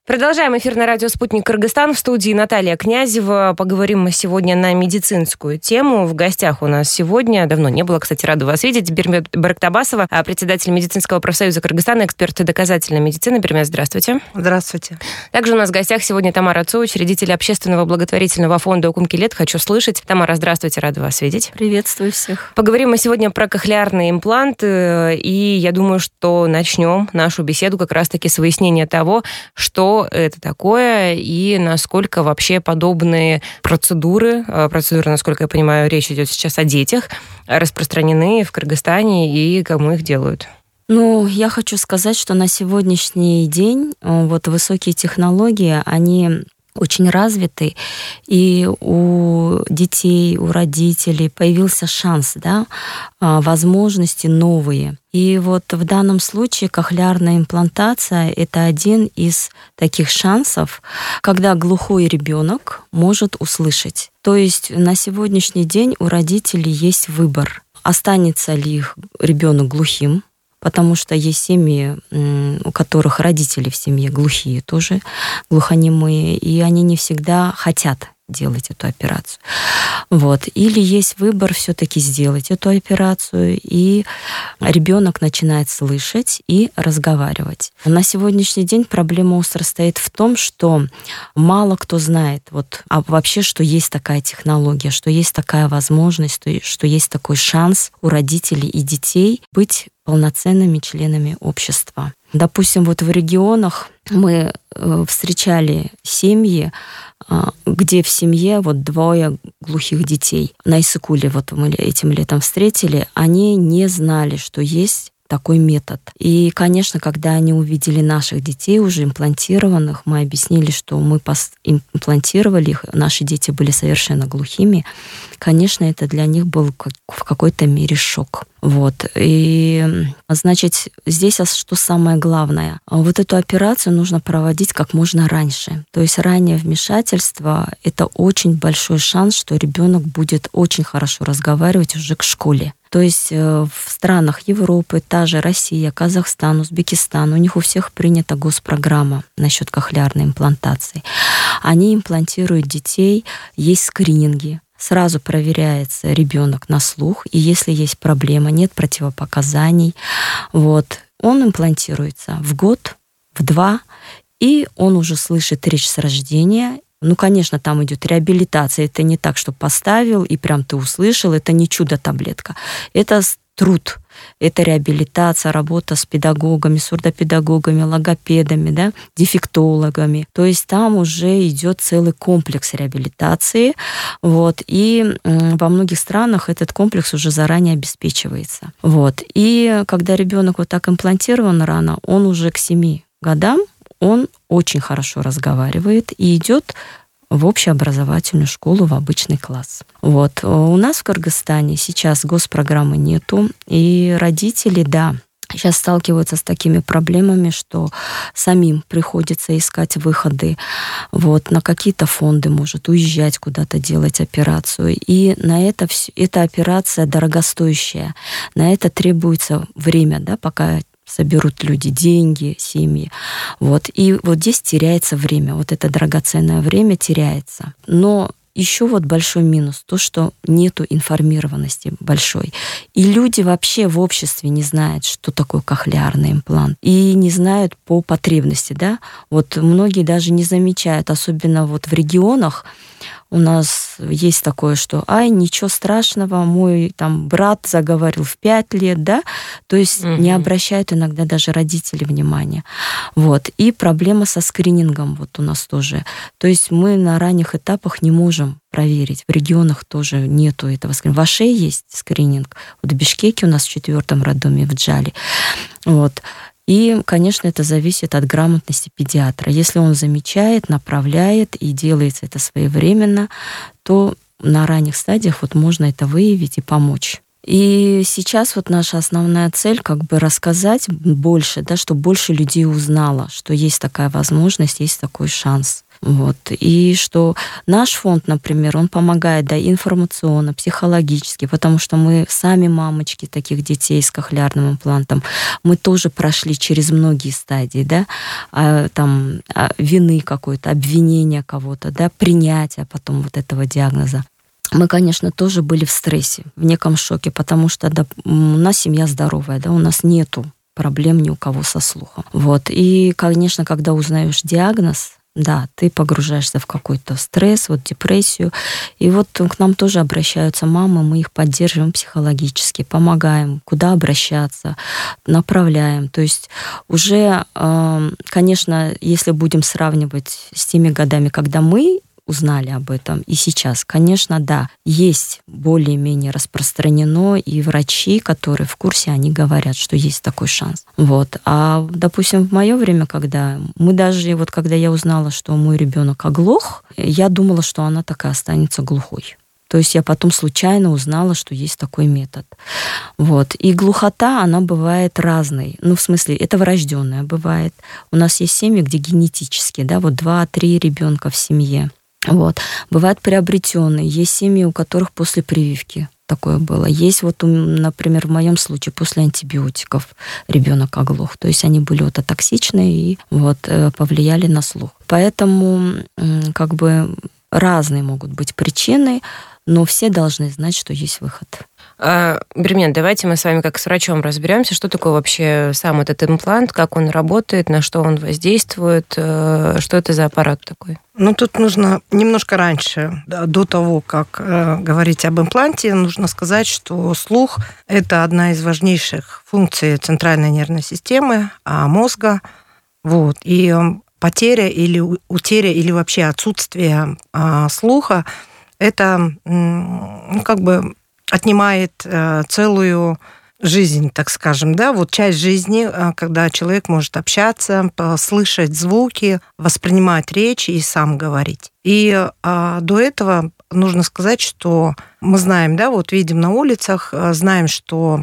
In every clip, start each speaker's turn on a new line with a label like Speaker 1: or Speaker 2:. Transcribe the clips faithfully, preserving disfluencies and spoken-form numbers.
Speaker 1: Продолжаем эфир на радио «Спутник Кыргызстан». В студии Наталья Князева. Поговорим мы сегодня на медицинскую тему. В гостях у нас сегодня, давно не было, кстати, рада вас видеть, Бермет Барактабасова, председатель медицинского профсоюза Кыргызстана, эксперт доказательной медицины. Бермет, здравствуйте.
Speaker 2: Здравствуйте.
Speaker 1: Также у нас в гостях сегодня Тамара Цой, учредитель общественного благотворительного фонда «Укумкилет». Хочу слышать. Тамара, здравствуйте, рада вас видеть.
Speaker 3: Приветствую всех.
Speaker 1: Поговорим мы сегодня про кохлеарные импланты, и я думаю, что начнем нашу беседу как раз-таки с выяснения того, что это такое и насколько вообще подобные процедуры, процедуры, насколько я понимаю, речь идет сейчас о детях, распространены в Кыргызстане и кому их делают.
Speaker 3: Ну, я хочу сказать, что на сегодняшний день вот высокие технологии, они очень развиты, и у детей, у родителей появился шанс, да, возможности новые. И вот в данном случае кохлеарная имплантация – это один из таких шансов, когда глухой ребенок может услышать. То есть на сегодняшний день у родителей есть выбор, останется ли их ребенок глухим, потому что есть семьи, у которых родители в семье глухие тоже, глухонемые, и они не всегда хотят делать эту операцию. Вот. Или есть выбор все-таки сделать эту операцию, и ребенок начинает слышать и разговаривать. На сегодняшний день проблема остро стоит в том, что мало кто знает вот, а вообще, что есть такая технология, что есть такая возможность, что есть такой шанс у родителей и детей быть полноценными членами общества. Допустим, вот в регионах мы встречали семьи, где в семье вот двое глухих детей. На Иссыкуле вот мы этим летом встретили, они не знали, что есть такой метод. И, конечно, когда они увидели наших детей, уже имплантированных, мы объяснили, что мы имплантировали их, наши дети были совершенно глухими. Конечно, это для них был в какой-то мере шок. Вот. И, значит, здесь что самое главное? Вот эту операцию нужно проводить как можно раньше. То есть раннее вмешательство – это очень большой шанс, что ребенок будет очень хорошо разговаривать уже к школе. То есть в странах Европы, та же Россия, Казахстан, Узбекистан, у них у всех принята госпрограмма насчет кохлеарной имплантации. Они имплантируют детей, есть скрининги. Сразу проверяется ребенок на слух, и если есть проблема, нет противопоказаний, вот, он имплантируется в год, в два, и он уже слышит речь с рождения. Ну, конечно, там идет реабилитация. Это не так, что поставил, и прям ты услышал. Это не чудо-таблетка. Это труд. Это реабилитация, работа с педагогами, сурдопедагогами, логопедами, да, дефектологами. То есть там уже идет целый комплекс реабилитации. Вот, и во многих странах этот комплекс уже заранее обеспечивается. Вот. И когда ребенок вот так имплантирован рано, он уже к семи годам он очень хорошо разговаривает и идет в общеобразовательную школу, в обычный класс. Вот. У нас в Кыргызстане сейчас госпрограммы нету, и родители, да, сейчас сталкиваются с такими проблемами, что самим приходится искать выходы. Вот, на какие-то фонды, может, уезжать куда-то делать операцию. И на это эта операция дорогостоящая. На это требуется время, да, пока соберут люди деньги, семьи. Вот. И вот здесь теряется время. Вот это драгоценное время теряется. Но еще вот большой минус, то, что нету информированности большой. И люди вообще в обществе не знают, что такое кохлеарный имплант. И не знают по потребности, да. Вот многие даже не замечают, особенно вот в регионах, у нас есть такое, что ай, ничего страшного, мой там брат заговорил в пять лет, да, то есть угу. не обращают иногда даже родители внимания. Вот. И проблема со скринингом вот у нас тоже. То есть мы на ранних этапах не можем проверить. В регионах тоже нету этого скрининга. В Аше есть скрининг. Вот в Бишкеке у нас в четвертом роддоме, в Джале. Вот. И, конечно, это зависит от грамотности педиатра. Если он замечает, направляет и делается это своевременно, то на ранних стадиях вот можно это выявить и помочь. И сейчас вот наша основная цель как бы рассказать больше, да, чтобы больше людей узнало, что есть такая возможность, есть такой шанс. Вот. И что наш фонд, например, он помогает, да, информационно, психологически, потому что мы сами мамочки таких детей с кохлеарным имплантом, мы тоже прошли через многие стадии, да, а, там, а, вины какой-то, обвинения кого-то, да, принятия потом вот этого диагноза. Мы, конечно, тоже были в стрессе, в неком шоке, потому что да, у нас семья здоровая, да, у нас нету проблем ни у кого со слухом. Вот. И, конечно, когда узнаешь диагноз, да, ты погружаешься в какой-то стресс, вот депрессию. И вот к нам тоже обращаются мамы, мы их поддерживаем психологически, помогаем, куда обращаться, направляем. То есть уже, конечно, если будем сравнивать с теми годами, когда мы узнали об этом, и сейчас, конечно, да, есть более-менее распространено, и врачи, которые в курсе, они говорят, что есть такой шанс. Вот. А, допустим, в мое время, когда мы даже, вот когда я узнала, что мой ребенок оглох, я думала, что она так и останется глухой. То есть я потом случайно узнала, что есть такой метод. Вот. И глухота, она бывает разной. Ну, в смысле, это врожденная бывает. У нас есть семьи, где генетически, да, вот два-три ребенка в семье. Вот. Бывают приобретенные. Есть семьи, у которых после прививки такое было. Есть вот, например, в моем случае после антибиотиков ребенок оглох. То есть они были ототоксичные и вот, повлияли на слух. Поэтому как бы разные могут быть причины, но все должны знать, что есть выход.
Speaker 1: А, Бермен, давайте мы с вами как с врачом разберемся, что такое вообще сам этот имплант, как он работает, на что он воздействует, что это за аппарат такой?
Speaker 2: Ну, тут нужно немножко раньше, до того, как э, говорить об импланте, нужно сказать, что слух – это одна из важнейших функций центральной нервной системы, а мозга. Вот. И потеря или утеря, или вообще отсутствие э, слуха – это, ну, как бы отнимает э, целую жизнь, так скажем, да, вот часть жизни, когда человек может общаться, слышать звуки, воспринимать речь и сам говорить. И а, до этого нужно сказать, что мы знаем, да, вот видим на улицах, знаем, что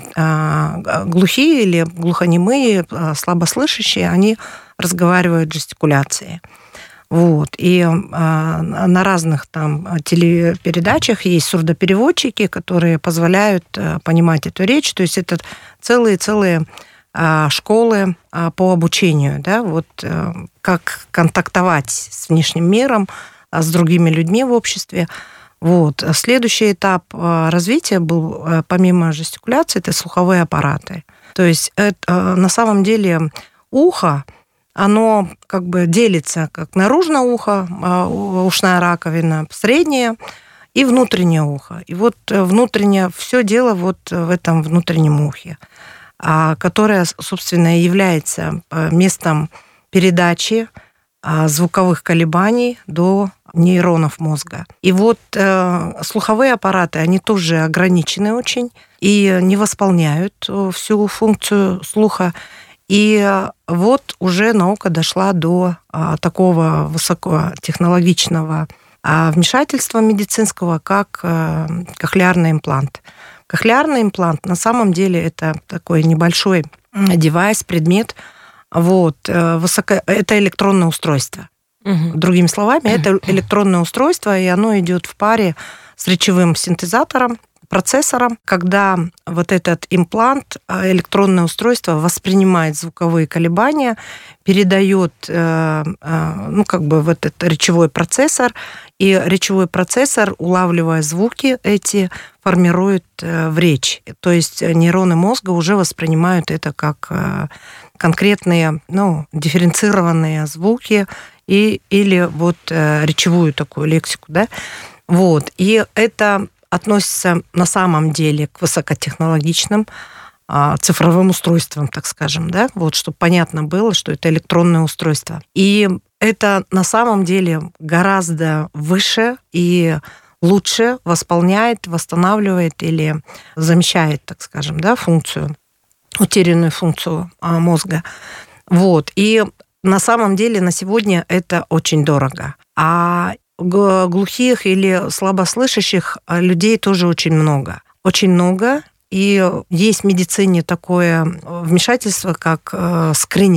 Speaker 2: а, глухие или глухонемые, слабослышащие, они разговаривают жестикуляцией. Вот. И э, на разных там телепередачах есть сурдопереводчики, которые позволяют э, понимать эту речь. То есть это целые-целые э, школы э, по обучению, да, вот э, как контактовать с внешним миром, э, с другими людьми в обществе. Вот. Следующий этап э, развития был, э, помимо жестикуляции, это слуховые аппараты. То есть это, э, на самом деле ухо, оно как бы делится как наружное ухо, ушная раковина, среднее и внутреннее ухо. И вот внутреннее, все дело вот в этом внутреннем ухе, которое, собственно, является местом передачи звуковых колебаний до нейронов мозга. И вот слуховые аппараты, они тоже ограничены очень и не восполняют всю функцию слуха. И вот уже наука дошла до а, такого высокотехнологичного а, вмешательства медицинского, как а, кохлеарный имплант. Кохлеарный имплант на самом деле это такой небольшой девайс, предмет. Вот, высоко... Это электронное устройство. Угу. Другими словами, это электронное устройство, и оно идет в паре с речевым синтезатором, процессором, когда вот этот имплант, электронное устройство воспринимает звуковые колебания, передает, ну, как бы вот этот речевой процессор, и речевой процессор, улавливая звуки эти, формирует в речь. То есть нейроны мозга уже воспринимают это как конкретные, ну, дифференцированные звуки и, или вот речевую такую лексику, да. Вот. И это относится на самом деле к высокотехнологичным а, цифровым устройствам, так скажем, да, вот, чтобы понятно было, что это электронное устройство. И это на самом деле гораздо выше и лучше восполняет, восстанавливает или замещает, так скажем, да, функцию, утерянную функцию а, мозга. Вот. И на самом деле на сегодня это очень дорого. А глухих или слабослышащих людей тоже очень много. Очень много. И есть в медицине такое вмешательство, как скрининг.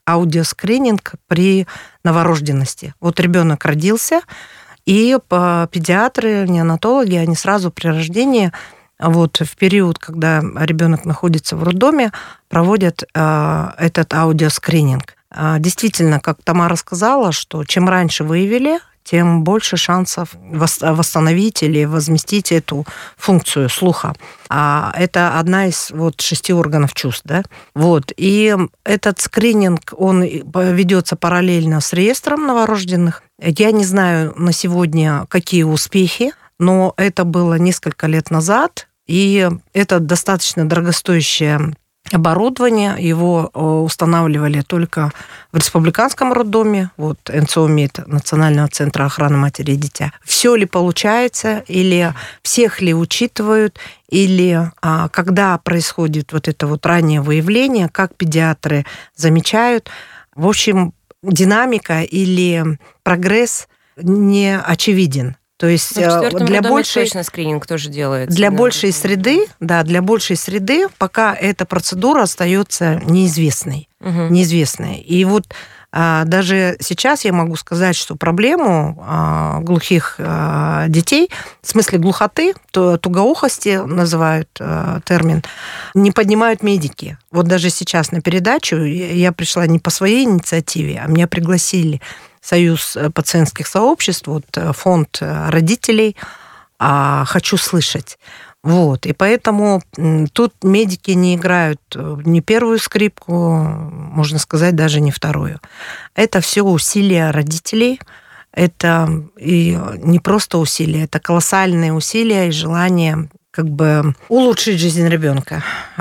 Speaker 2: аудиоскрининг при новорожденности. Вот ребенок родился, и педиатры, неонатологи, они сразу при рождении, вот в период, когда ребенок находится в роддоме, проводят э, этот аудиоскрининг. Э, действительно, как Тамара сказала, что чем раньше выявили, тем больше шансов восстановить или возместить эту функцию слуха. А это одна из вот шести органов чувств, да? Вот. И этот скрининг, он ведется параллельно с реестром новорожденных. Я не знаю на сегодня, какие успехи, но это было несколько лет назад, и это достаточно дорогостоящее оборудование. Его устанавливали только в республиканском роддоме, вот НЦОМЕД, Национального центра охраны матери и дитя. Все ли получается, или всех ли учитывают, или а, когда происходит вот это вот раннее выявление, как педиатры замечают. В общем, динамика или прогресс не очевиден. То есть для большей
Speaker 1: точно скрининг тоже делается.
Speaker 2: Для
Speaker 1: да.
Speaker 2: большей среды, да, для большей среды пока эта процедура остается неизвестной, угу. неизвестной. И вот а, даже сейчас я могу сказать, что проблему а, глухих а, детей, в смысле глухоты, то тугоухости называют а, термин, не поднимают медики. Вот даже сейчас на передачу я пришла не по своей инициативе, а меня пригласили Союз пациентских сообществ, вот, фонд родителей «Хочу слышать». Вот. И поэтому тут медики не играют ни первую скрипку, можно сказать, даже не вторую. Это все усилия родителей, это и не просто усилия, это колоссальные усилия и желание как бы улучшить жизнь ребенка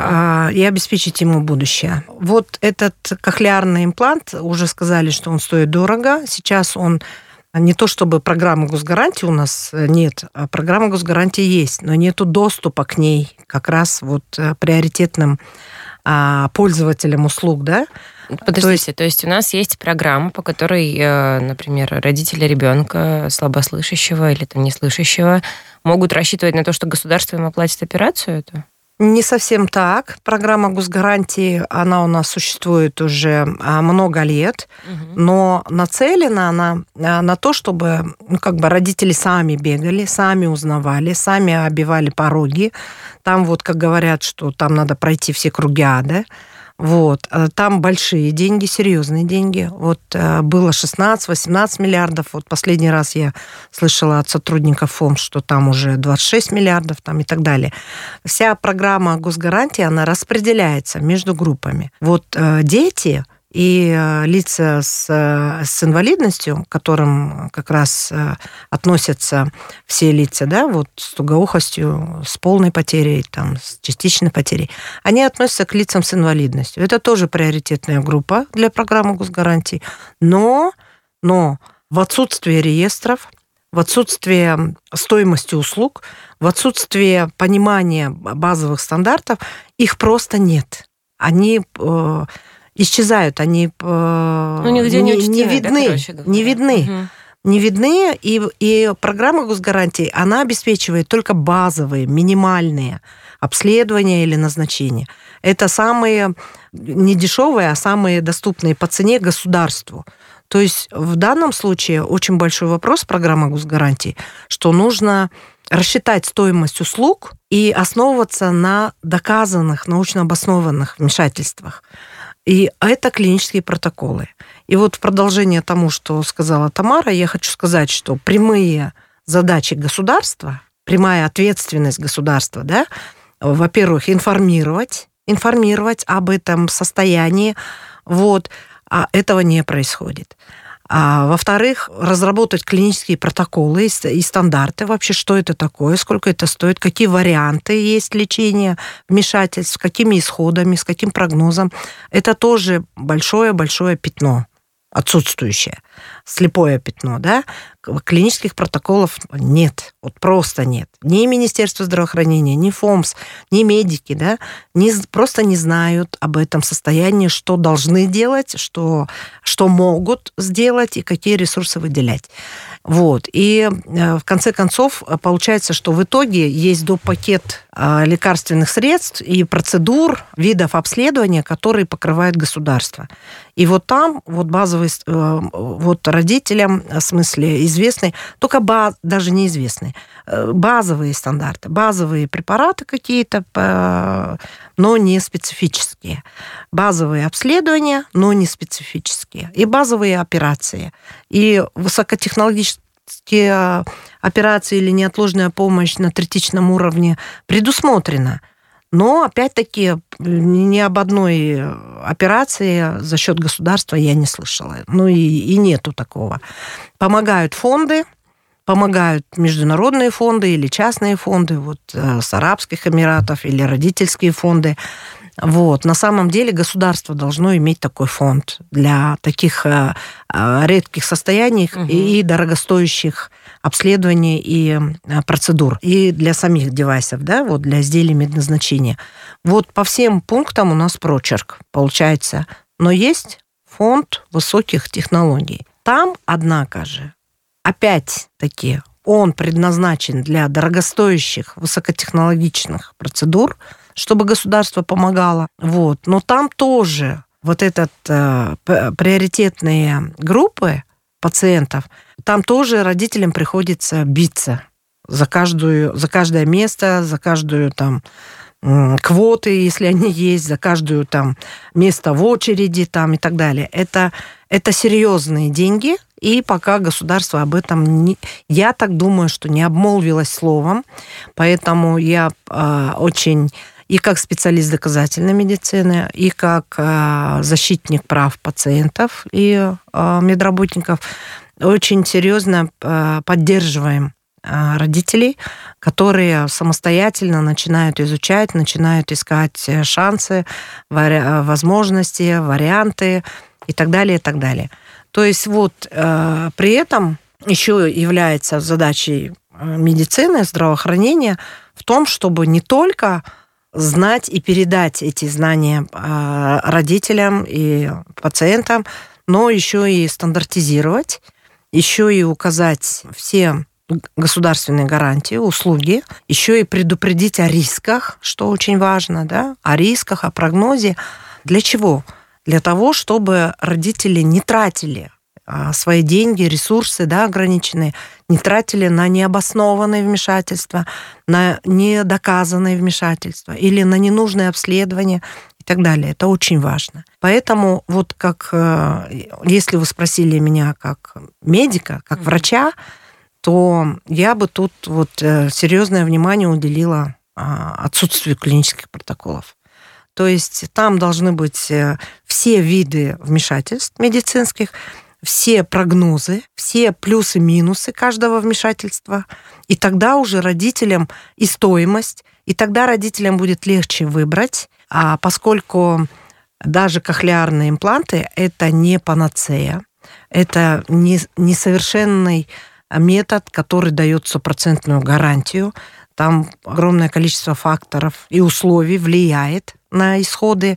Speaker 2: и обеспечить ему будущее. Вот этот кохлеарный имплант, уже сказали, что он стоит дорого. Сейчас он не то чтобы программы госгарантии у нас нет, а программа госгарантии есть, но нету доступа к ней как раз вот приоритетным пользователям услуг, да?
Speaker 1: Подождите, то есть, то есть у нас есть программа, по которой, например, родители ребенка слабослышащего или там неслышащего могут рассчитывать на то, что государство им оплатит операцию эту?
Speaker 2: Не совсем так. Программа госгарантии, она у нас существует уже много лет, угу. но нацелена она на то, чтобы ну, как бы родители сами бегали, сами узнавали, сами обивали пороги. Там вот, как говорят, что там надо пройти все круги ада. Вот. Там большие деньги, серьезные деньги. Вот было шестнадцать-восемнадцать миллиардов. Вот последний раз я слышала от сотрудников ФОМ, что там уже двадцать шесть миллиардов там, и так далее. Вся программа госгарантии, она распределяется между группами. Вот дети и лица с, с инвалидностью, к которым как раз относятся все лица, да, вот с тугоухостью, с полной потерей, там, с частичной потерей, они относятся к лицам с инвалидностью. Это тоже приоритетная группа для программы госгарантий, но, но в отсутствие реестров, в отсутствие стоимости услуг, в отсутствие понимания базовых стандартов, их просто нет. Они исчезают, они ну,
Speaker 1: нигде
Speaker 2: не,
Speaker 1: не, учтены,
Speaker 2: не видны,
Speaker 1: да,
Speaker 2: не видны.
Speaker 1: Угу.
Speaker 2: Не видны, и, и программа госгарантии, она обеспечивает только базовые, минимальные обследования или назначения. Это самые не дешевые, а самые доступные по цене государству. То есть в данном случае очень большой вопрос программы госгарантии, что нужно рассчитать стоимость услуг и основываться на доказанных, научно обоснованных вмешательствах. И это клинические протоколы. И вот в продолжение тому, что сказала Тамара, я хочу сказать, что прямые задачи государства, прямая ответственность государства, да, во-первых, информировать, информировать об этом состоянии, вот, а этого не происходит. А, во-вторых, разработать клинические протоколы и стандарты вообще, что это такое, сколько это стоит, какие варианты есть лечения, вмешательств, с какими исходами, с каким прогнозом. Это тоже большое-большое пятно, отсутствующее, слепое пятно, да. клинических протоколов нет. Вот просто нет. Ни Министерство здравоохранения, ни ФОМС, ни медики, да, не, просто не знают об этом состоянии, что должны делать, что, что могут сделать и какие ресурсы выделять. Вот. И в конце концов получается, что в итоге есть допакет лекарственных средств и процедур, видов обследования, которые покрывает государство. И вот там вот базовые, вот родителям, в смысле известные, только баз, даже неизвестные, базовые стандарты, базовые препараты какие-то, но не специфические. Базовые обследования, но не специфические. И базовые операции. И высокотехнологические операции или неотложная помощь на третичном уровне предусмотрена. Но, опять-таки, ни об одной операции за счет государства я не слышала. Ну и, и нету такого. Помогают фонды, помогают международные фонды или частные фонды, вот с Арабских Эмиратов или родительские фонды. Вот. На самом деле государство должно иметь такой фонд для таких э, редких состояний угу. и дорогостоящих обследований и э, процедур. И для самих девайсов, да, вот для изделий медназначения. Вот по всем пунктам у нас прочерк получается. Но есть фонд высоких технологий. Там, однако же, опять-таки, он предназначен для дорогостоящих высокотехнологичных процедур, чтобы государство помогало. Вот. Но там тоже вот этот э, приоритетные группы пациентов, там тоже родителям приходится биться за, каждую, за каждое место, за каждую там квоты, если они есть, за каждую там место в очереди там, и так далее. Это, это серьезные деньги, и пока государство об этом, не, я так думаю, что не обмолвилось словом, поэтому я э, очень и как специалист доказательной медицины, и как э, защитник прав пациентов и э, медработников очень серьезно э, поддерживаем э, родителей, которые самостоятельно начинают изучать, начинают искать шансы, вари- возможности, варианты и так далее, и так далее. То есть вот э, при этом еще является задачей медицины, здравоохранения в том, чтобы не только знать и передать эти знания родителям и пациентам, но еще и стандартизировать, еще и указать все государственные гарантии, услуги, еще и предупредить о рисках, что очень важно, да, о рисках, о прогнозе. Для чего? Для того, чтобы родители не тратили свои деньги, ресурсы, да, ограниченные, не тратили на необоснованные вмешательства, на недоказанные вмешательства или на ненужные обследования и так далее. Это очень важно. Поэтому вот как, если вы спросили меня как медика, как врача, то я бы тут вот серьезное внимание уделила отсутствию клинических протоколов. То есть там должны быть все виды вмешательств медицинских, все прогнозы, все плюсы-минусы каждого вмешательства, и тогда уже родителям и стоимость, и тогда родителям будет легче выбрать, а поскольку даже кохлеарные импланты – это не панацея, это не, несовершенный метод, который дает стопроцентную гарантию, там огромное количество факторов и условий влияет на исходы,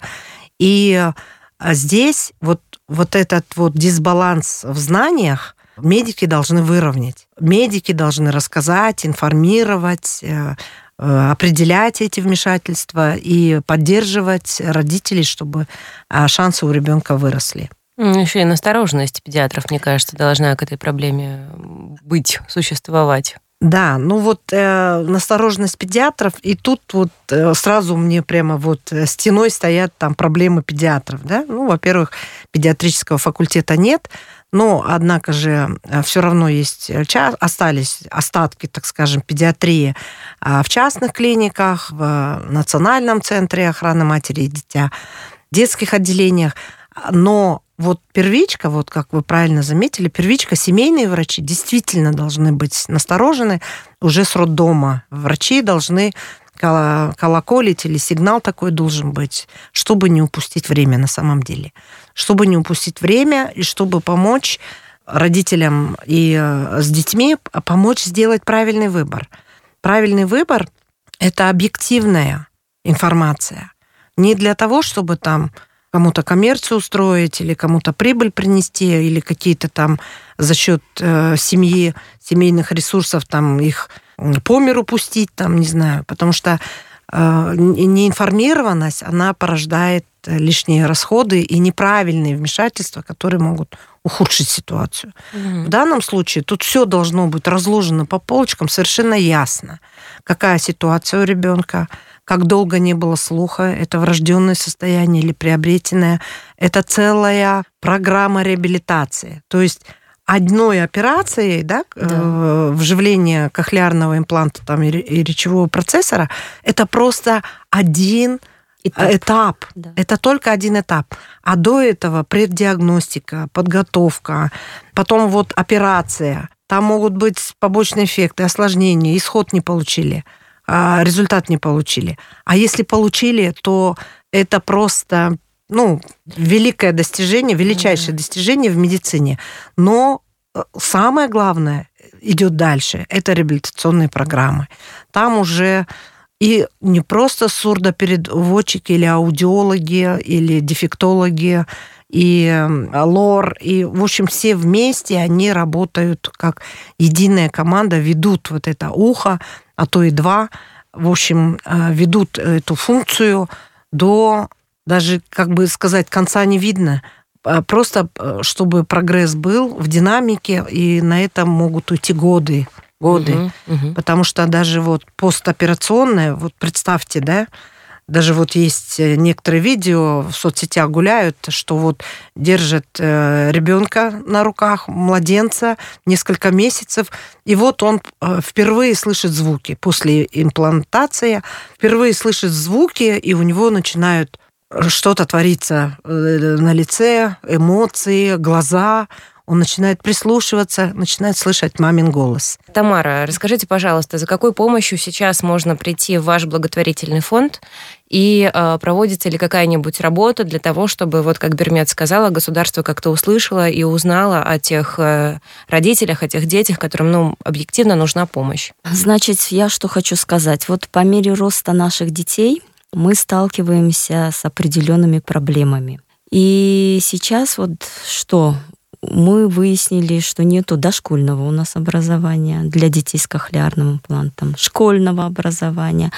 Speaker 2: и здесь вот Вот этот вот дисбаланс в знаниях медики должны выровнять. Медики должны рассказать, информировать, определять эти вмешательства и поддерживать родителей, чтобы шансы у ребенка выросли.
Speaker 1: Еще и настороженность педиатров, мне кажется, должна к этой проблеме быть, существовать.
Speaker 2: Да, ну вот э, настороженность педиатров, и тут вот э, сразу мне прямо вот стеной стоят там проблемы педиатров, да. Ну, во-первых, педиатрического факультета нет, но, однако же, все равно есть, остались остатки, так скажем, педиатрии в частных клиниках, в Национальном центре охраны матери и дитя, детских отделениях, но вот первичка, вот как вы правильно заметили, первичка, семейные врачи действительно должны быть насторожены уже с роддома. Врачи должны колоколить, или сигнал такой должен быть, чтобы не упустить время на самом деле. Чтобы не упустить время и чтобы помочь родителям и с детьми помочь сделать правильный выбор. Правильный выбор – это объективная информация. Не для того, чтобы там кому-то коммерцию устроить или кому-то прибыль принести, или какие-то там за счет э, семьи, семейных ресурсов там их по миру пустить, там, не знаю. Потому что э, неинформированность, она порождает лишние расходы и неправильные вмешательства, которые могут ухудшить ситуацию. Mm-hmm. В данном случае тут все должно быть разложено по полочкам совершенно ясно. Какая ситуация у ребенка, как долго не было слуха, это врожденное состояние или приобретенное. Это целая программа реабилитации. То есть одной операцией, да, да. вживление кохлеарного импланта там, и речевого процессора, это просто один этап. этап. Да. Это только один этап. А до этого преддиагностика, подготовка, потом вот операция. Там могут быть побочные эффекты, осложнения, исход не получили, результат не получили. А если получили, то это просто, ну, великое достижение, величайшее mm-hmm. достижение в медицине. Но самое главное идет дальше. Это реабилитационные программы. Там уже и не просто сурдопереводчики или аудиологи, или дефектологи, и лор, и, в общем, все вместе они работают как единая команда, ведут вот это ухо, а то и два, в общем, ведут эту функцию до, даже, как бы сказать, конца не видно. Просто, чтобы прогресс был в динамике, и на этом могут уйти годы. годы. Угу, угу. Потому что даже вот постоперационное, вот представьте, да, даже вот есть некоторые видео в соцсетях гуляют, что вот держат ребенка на руках, младенца, несколько месяцев, и вот он впервые слышит звуки после имплантации, впервые слышит звуки, и у него начинают что-то твориться на лице, эмоции, глаза. Он начинает прислушиваться, начинает слышать мамин голос.
Speaker 1: Тамара, расскажите, пожалуйста, за какой помощью сейчас можно прийти в ваш благотворительный фонд? И э, проводится ли какая-нибудь работа для того, чтобы, вот как Бермет сказала, государство как-то услышало и узнало о тех э, родителях, о тех детях, которым, ну, объективно нужна помощь?
Speaker 3: Значит, я что хочу сказать. Вот по мере роста наших детей мы сталкиваемся с определенными проблемами. И сейчас вот что... Мы выяснили, что нету дошкольного у нас образования для детей с кохлеарным имплантом, школьного образования.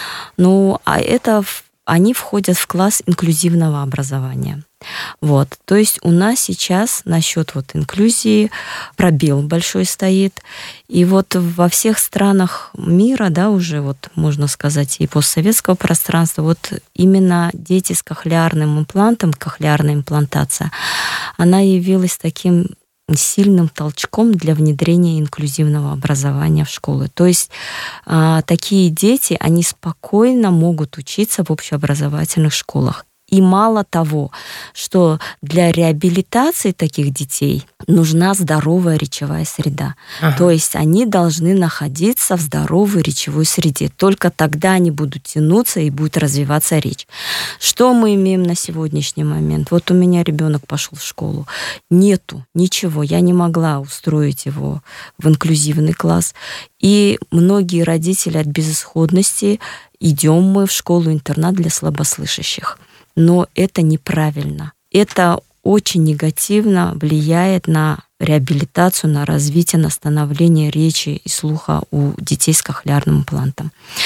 Speaker 3: Ну, а это они входят в класс инклюзивного образования. Вот. То есть у нас сейчас насчет вот инклюзии пробел большой стоит. И вот во всех странах мира, да, уже вот можно сказать, и постсоветского пространства, вот именно дети с кохлеарным имплантом, кохлеарная имплантация, она явилась таким сильным толчком для внедрения инклюзивного образования в школы. То есть а, такие дети, они спокойно могут учиться в общеобразовательных школах. И мало того, что для реабилитации таких детей нужна здоровая речевая среда. Ага. То есть они должны находиться в здоровой речевой среде. Только тогда они будут тянуться и будет развиваться речь. Что мы имеем на сегодняшний момент? Вот у меня ребенок пошел в школу. Нету ничего. Я не могла устроить его в инклюзивный класс. И многие родители от безысходности идем мы в школу-интернат для слабослышащих. Но это неправильно. Это очень негативно влияет на реабилитацию, на развитие, на становление речи и слуха у детей с кохлеарным имплантом.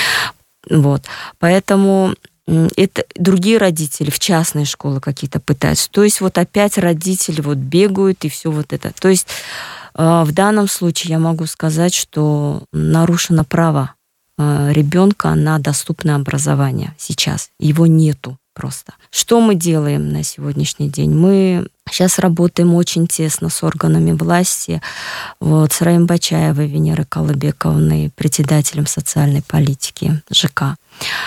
Speaker 3: Вот. Поэтому это другие родители в частные школы какие-то пытаются. То есть вот опять родители вот бегают и все вот это. То есть в данном случае я могу сказать, что нарушено право ребенка на доступное образование сейчас. Его нету. Просто. Что мы делаем на сегодняшний день? Мы сейчас работаем очень тесно с органами власти, вот, с Раим Бачаевой Венерой Колыбековной, председателем социальной политики ЖК,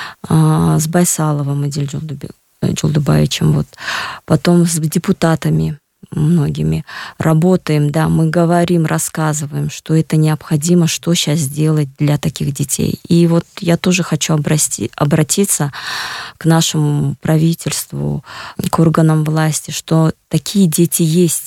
Speaker 3: с Байсаловым Эдиль Джулдубаевичем, вот, потом с депутатами многими работаем, да, мы говорим, рассказываем, что это необходимо, что сейчас сделать для таких детей. И вот я тоже хочу обрасти, обратиться к нашему правительству, к органам власти, что такие дети есть.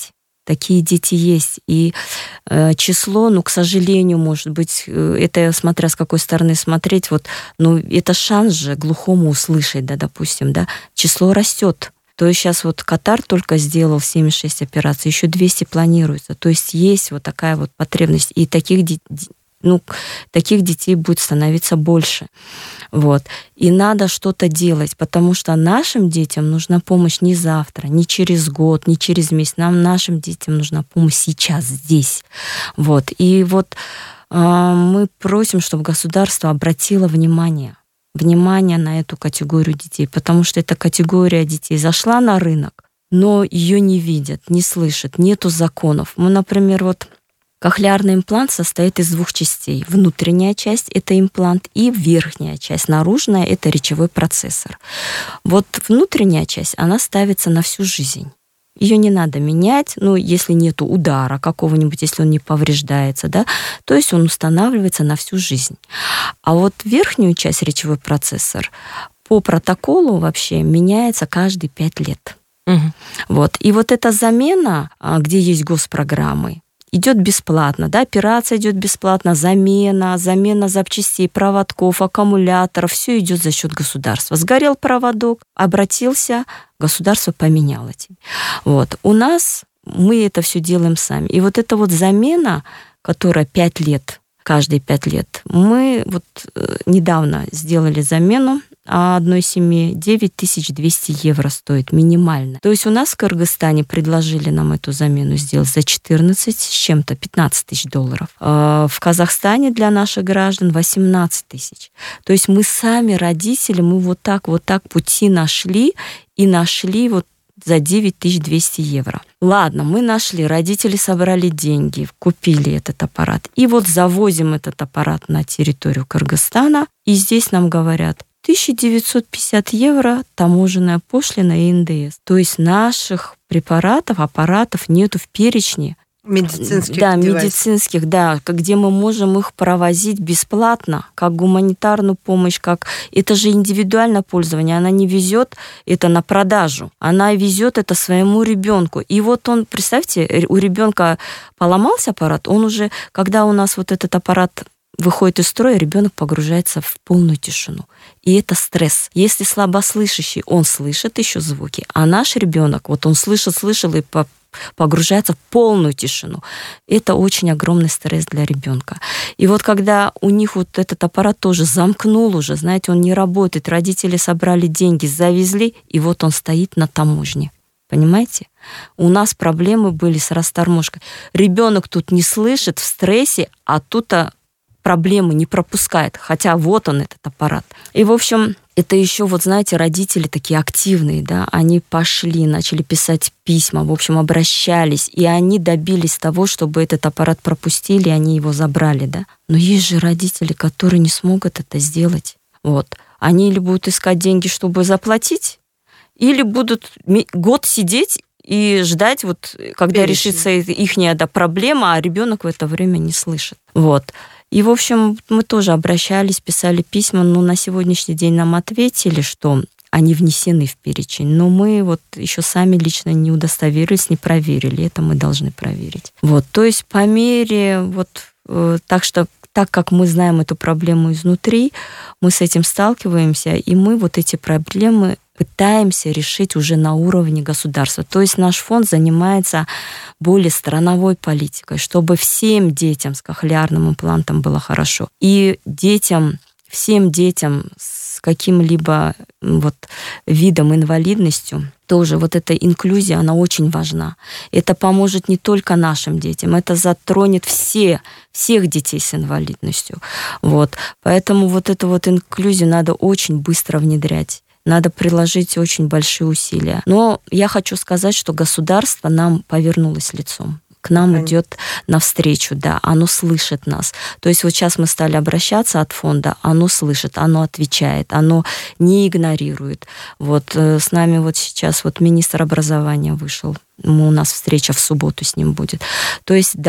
Speaker 3: Такие дети есть. И э, число, ну, к сожалению, может быть, это смотря с какой стороны смотреть, вот, ну, это шанс же глухому услышать, да, допустим, да, число растет. То есть сейчас вот Катар только сделал семьдесят шесть операций, еще двести планируется. То есть есть вот такая вот потребность. И таких детей, ну, таких детей будет становиться больше. Вот. И надо что-то делать, потому что нашим детям нужна помощь не завтра, не через год, не через месяц. Нам, нашим детям нужна помощь сейчас, здесь. Вот. И вот э, мы просим, чтобы государство обратило внимание, внимание на эту категорию детей, потому что эта категория детей зашла на рынок, но ее не видят, не слышат, нету законов. Мы, например, вот кохлеарный имплант состоит из двух частей. Внутренняя часть – это имплант, и верхняя часть, наружная – это речевой процессор. Вот внутренняя часть, она ставится на всю жизнь. Ее не надо менять, ну, если нету удара какого-нибудь, если он не повреждается, да, то есть он устанавливается на всю жизнь. А вот верхнюю часть, речевой процессор, по протоколу вообще меняется каждые пять лет. Угу. Вот. И вот эта замена, где есть госпрограммы, идет бесплатно, да, операция идет бесплатно, замена, замена запчастей, проводков, аккумуляторов, все идет за счет государства. Сгорел проводок, обратился, государство поменяло тебе. Вот. У нас мы это все делаем сами. И вот эта вот замена, которая пять лет, каждые пять лет, мы вот недавно сделали замену одной семьи, девять тысяч двести евро стоит минимально. То есть у нас в Кыргызстане предложили нам эту замену сделать за четырнадцать с чем-то, пятнадцать тысяч долларов. В Казахстане для наших граждан восемнадцать тысяч. То есть мы сами, родители, мы вот так, вот так пути нашли и нашли вот за девять тысяч двести евро. Ладно, мы нашли, родители собрали деньги, купили этот аппарат. И вот завозим этот аппарат на территорию Кыргызстана, и здесь нам говорят, тысяча девятьсот пятьдесят евро таможенная пошлина и эн дэ эс. То есть наших препаратов, аппаратов нету в перечне.
Speaker 2: Медицинских
Speaker 3: Да,
Speaker 2: девайсов.
Speaker 3: медицинских, да, где мы можем их провозить бесплатно, как гуманитарную помощь, как... Это же индивидуальное пользование, она не везет это на продажу, она везет это своему ребенку. И вот он, представьте, у ребенка поломался аппарат, он уже, когда у нас вот этот аппарат выходит из строя, ребенок погружается в полную тишину. И это стресс. Если слабослышащий, он слышит еще звуки, а наш ребенок, вот он слышит, слышал и по погружается в полную тишину. Это очень огромный стресс для ребенка. И вот когда у них вот этот аппарат тоже замкнул уже, знаете, он не работает, родители собрали деньги, завезли, и вот он стоит на таможне. Понимаете? У нас проблемы были с расторможкой. Ребенок тут не слышит, в стрессе, а тут проблемы не пропускает, хотя вот он, этот аппарат. И, в общем, это еще, вот знаете, родители такие активные, да, они пошли, начали писать письма, в общем, обращались, и они добились того, чтобы этот аппарат пропустили, и они его забрали, да. Но есть же родители, которые не смогут это сделать. Вот. Они или будут искать деньги, чтобы заплатить, или будут год сидеть и ждать, вот, когда Перечень. решится ихняя да, проблема, а ребенок в это время не слышит. Вот. И, в общем, мы тоже обращались, писали письма, но на сегодняшний день нам ответили, что они внесены в перечень. Но мы вот еще сами лично не удостоверились, не проверили. Это мы должны проверить. Вот, то есть по мере, вот, э, так что, так как мы знаем эту проблему изнутри, мы с этим сталкиваемся, и мы вот эти проблемы пытаемся решить уже на уровне государства. То есть наш фонд занимается более страновой политикой, чтобы всем детям с кохлеарным имплантом было хорошо. И детям, всем детям с каким-либо вот видом инвалидностью, тоже вот эта инклюзия, она очень важна. Это поможет не только нашим детям, это затронет все, всех детей с инвалидностью. Вот. Поэтому вот эту вот инклюзию надо очень быстро внедрять. Надо приложить очень большие усилия. Но я хочу сказать, что государство нам повернулось лицом. К нам Понятно. идет навстречу, да, оно слышит нас. То есть вот сейчас мы стали обращаться от фонда, оно слышит, оно отвечает, оно не игнорирует. Вот с нами вот сейчас вот министр образования вышел, у нас встреча в субботу с ним будет. То есть да,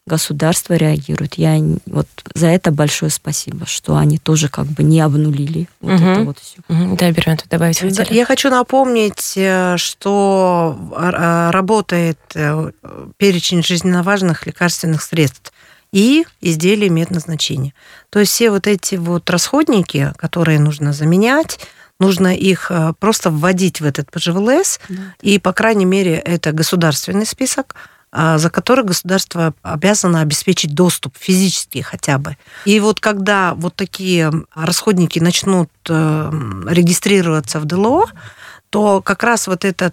Speaker 3: государство реагирует. Я вот за это большое спасибо, что они тоже как бы не обнулили вот
Speaker 1: угу.
Speaker 3: это вот все.
Speaker 1: Угу. Да, Бернат, добавить хотели.
Speaker 2: Я хочу напомнить, что работает перечень жизненно важных лекарственных средств и изделий медназначения. То есть все вот эти вот расходники, которые нужно заменять, нужно их просто вводить в этот пэ жэ вэ эл эс, да. И, по крайней мере, это государственный список, за который государство обязано обеспечить доступ физически хотя бы. И вот когда вот такие расходники начнут регистрироваться в дэ эл о, то как раз вот этот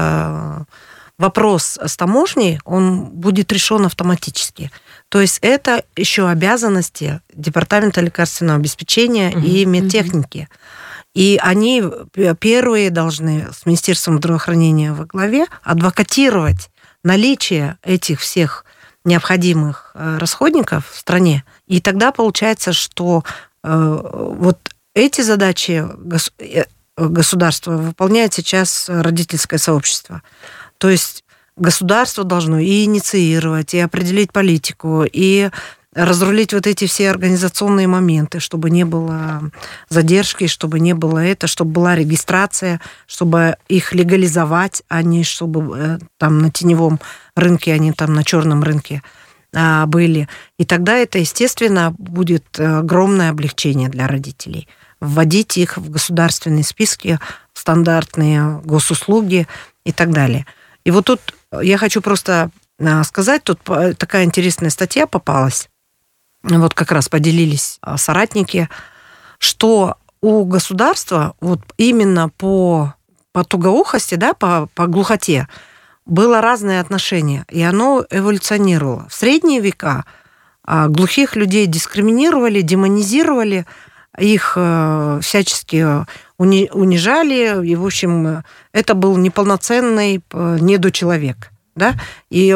Speaker 2: вопрос с таможней, он будет решен автоматически. То есть это еще обязанности Департамента лекарственного обеспечения uh-huh. и медтехники. Uh-huh. И они первые должны с Министерством здравоохранения во главе адвокатировать наличие этих всех необходимых расходников в стране. И тогда получается, что вот эти задачи государства выполняет сейчас родительское сообщество. То есть государство должно и инициировать, и определить политику, и разрулить вот эти все организационные моменты, чтобы не было задержки, чтобы не было это, чтобы была регистрация, чтобы их легализовать, а не чтобы там на теневом рынке, они там на черном рынке были. И тогда это, естественно, будет огромное облегчение для родителей. Вводить их в государственные списки, стандартные госуслуги и так далее. И вот тут я хочу просто сказать, тут такая интересная статья попалась, вот как раз поделились соратники, что у государства вот именно по, по тугоухости, да, по, по глухоте было разное отношение, и оно эволюционировало. В средние века глухих людей дискриминировали, демонизировали, их всячески унижали, и, в общем, это был неполноценный недочеловек, да, и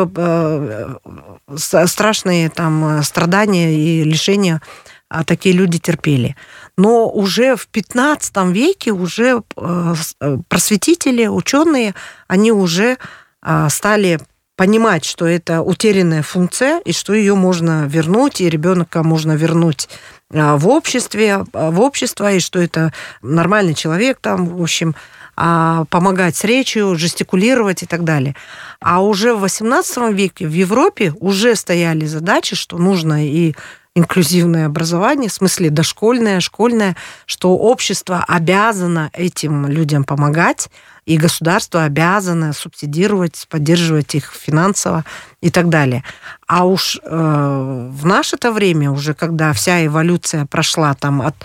Speaker 2: страшные там страдания и лишения такие люди терпели. Но уже в пятнадцатом веке уже просветители, ученые, они уже стали понимать, что это утерянная функция, и что ее можно вернуть, и ребенка можно вернуть в обществе, в общество, и что это нормальный человек там, в общем, помогать с речью, жестикулировать и так далее. А уже в восемнадцатом веке в Европе уже стояли задачи, что нужно и инклюзивное образование, в смысле дошкольное, школьное, что общество обязано этим людям помогать, и государство обязано субсидировать, поддерживать их финансово и так далее. А уж э, в наше-то время, уже когда вся эволюция прошла там от,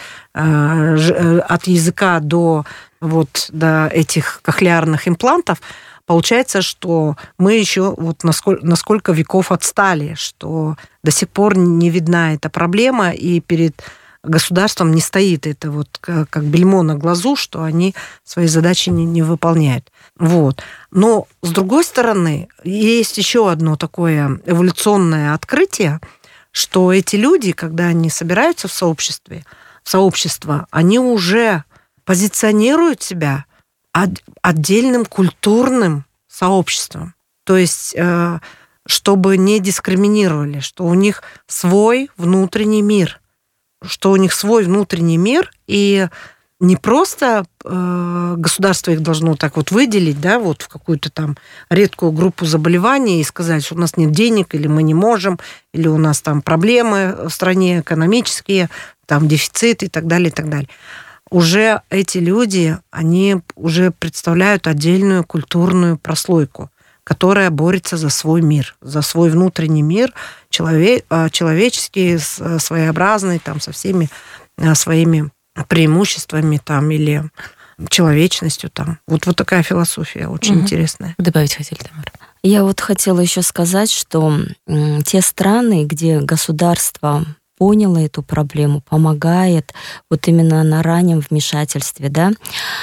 Speaker 2: э, от языка до, вот, до этих кохлеарных имплантов, получается, что мы еще вот насколько, насколько веков отстали, что до сих пор не видна эта проблема, и перед государством не стоит это вот как бельмо на глазу, что они свои задачи не, не выполняют. Вот. Но, с другой стороны, есть еще одно такое эволюционное открытие, что эти люди, когда они собираются в сообществе, в сообщество, они уже позиционируют себя отдельным культурным сообществом. То есть, чтобы не дискриминировали, что у них свой внутренний мир, что у них свой внутренний мир, и не просто государство их должно так вот выделить, да, вот в какую-то там редкую группу заболеваний и сказать, что у нас нет денег, или мы не можем, или у нас там проблемы в стране экономические, там дефицит и так далее, и так далее. Уже эти люди, они уже представляют отдельную культурную прослойку, которая борется за свой мир, за свой внутренний мир, человек, человеческий, своеобразный, там, со всеми своими преимуществами там, или человечностью. Там. Вот, вот такая философия очень угу. интересная.
Speaker 1: Добавить хотели, Тамара?
Speaker 3: Я вот хотела еще сказать, что те страны, где государство поняло эту проблему, помогает вот именно на раннем вмешательстве, да,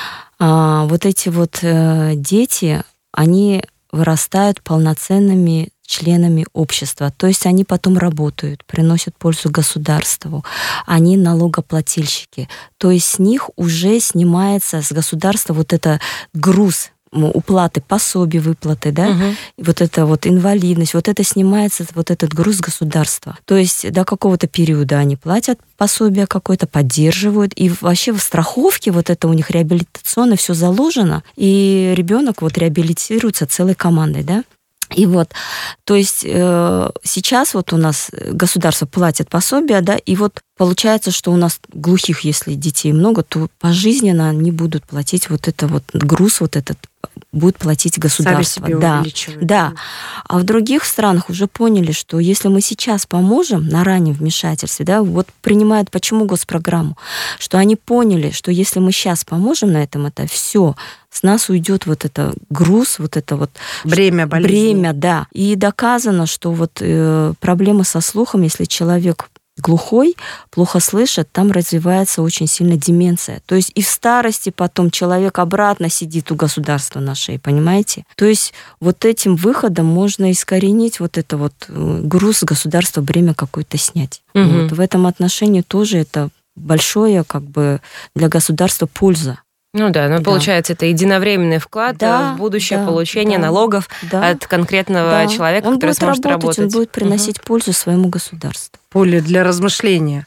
Speaker 3: а, вот эти вот э, дети, они вырастают полноценными членами общества, то есть они потом работают, приносят пользу государству, они налогоплательщики, то есть с них уже снимается с государства вот этот груз уплаты, пособий, выплаты, да, угу. вот это вот инвалидность, вот это снимается, вот этот груз государства. То есть до какого-то периода они платят пособие какое-то, поддерживают, и вообще в страховке вот это у них реабилитационно все заложено, и ребенок вот реабилитируется целой командой, да. И вот, то есть э, сейчас вот у нас государство платит пособия, да, и вот получается, что у нас глухих, если детей много, то пожизненно они будут платить вот это вот груз, вот этот будет платить государство.
Speaker 2: Сами себе
Speaker 3: да,
Speaker 2: увеличивают.
Speaker 3: да. А в других странах уже поняли, что если мы сейчас поможем на раннем вмешательстве, да, вот принимают почему госпрограмму, что они поняли, что если мы сейчас поможем на этом, это все, с нас уйдет вот это груз, вот это вот
Speaker 2: бремя болезни.
Speaker 3: Бремя, да. И доказано, что вот э, проблемы со слухом, если человек глухой, плохо слышит, там развивается очень сильно деменция. То есть и в старости потом человек обратно сидит у государства на шее, понимаете? То есть вот этим выходом можно искоренить вот это вот груз государства, бремя какое-то снять. Угу. Вот в этом отношении тоже это большое как бы для государства польза.
Speaker 1: Ну да, ну да. Получается, это единовременный вклад
Speaker 3: да,
Speaker 1: в будущее
Speaker 3: да,
Speaker 1: получение да, налогов
Speaker 3: да,
Speaker 1: от конкретного
Speaker 3: да.
Speaker 1: человека,
Speaker 3: он
Speaker 1: который
Speaker 3: будет
Speaker 1: сможет
Speaker 3: работать,
Speaker 1: работать.
Speaker 3: Он будет приносить угу. пользу своему государству.
Speaker 2: Поле для размышления.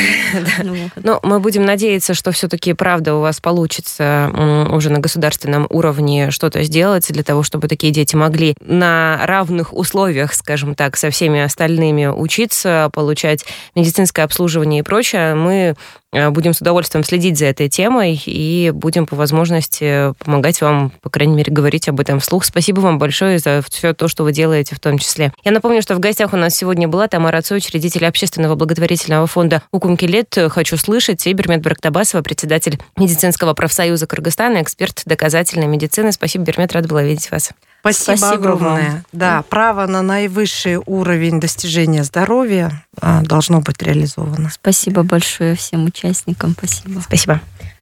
Speaker 1: Но мы будем надеяться, что все-таки, правда, у вас получится уже на государственном уровне что-то сделать для того, чтобы такие дети могли на равных условиях, скажем так, со всеми остальными учиться, получать медицинское обслуживание и прочее. Мы будем с удовольствием следить за этой темой и будем по возможности помогать вам, по крайней мере, говорить об этом вслух. Спасибо вам большое за все то, что вы делаете в том числе. Я напомню, что в гостях у нас сегодня была Тамара Цой, учредитель общественного благотворительного фонда «Укумкилет. Хочу слышать», и Бермет Барактабасова, председатель медицинского профсоюза Кыргызстана, эксперт доказательной медицины. Спасибо, Бермет, рада была видеть вас.
Speaker 2: Спасибо, Спасибо огромное. Вам. Да, право на наивысший уровень достижения здоровья должно быть реализовано.
Speaker 3: Спасибо большое всем участникам. Спасибо.
Speaker 1: Спасибо.